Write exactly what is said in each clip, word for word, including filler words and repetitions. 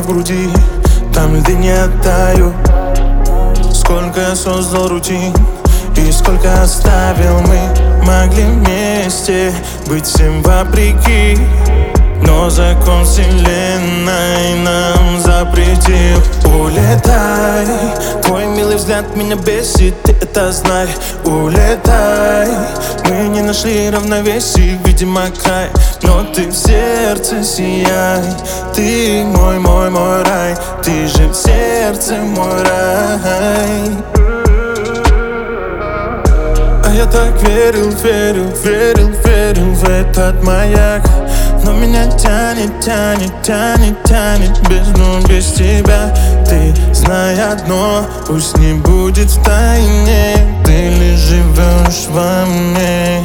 в груди, там льды не тают. Сколько я создал рутин и сколько оставил мы. Могли вместе быть всем вопреки, но закон вселенной нам запретил. Улетай, твой милый взгляд меня бесит, ты это знай. Улетай, мы не нашли равновесие, видимо край, но ты в сердце сияй. Ты мой, мой, мой рай, ты же в сердце мой рай. А я так верил, верил, верил, верил в этот маяк, но меня тянет, тянет, тянет, тянет в бездну без тебя. Ты знай одно, пусть не будет в тайне, ты лишь живешь во мне.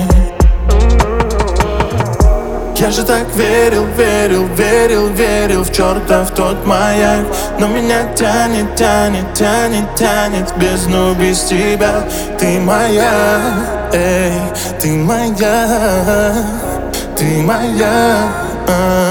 Я же так верил, верил, верил, верил в чертов тот маяк, но меня тянет, тянет, тянет, тянет в бездну без тебя. Ты моя, эй, ты моя, ты моя.